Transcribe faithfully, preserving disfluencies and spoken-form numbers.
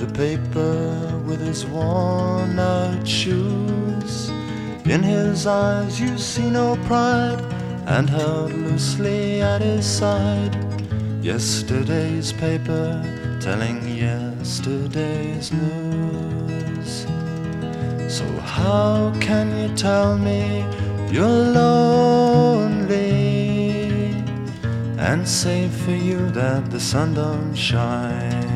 the paper with his worn out shoes. In his eyes you see no pride, and held loosely at his side yesterday's paper telling yesterday's news. So how can you tell me you're lonely and say for you that the sun don't shine?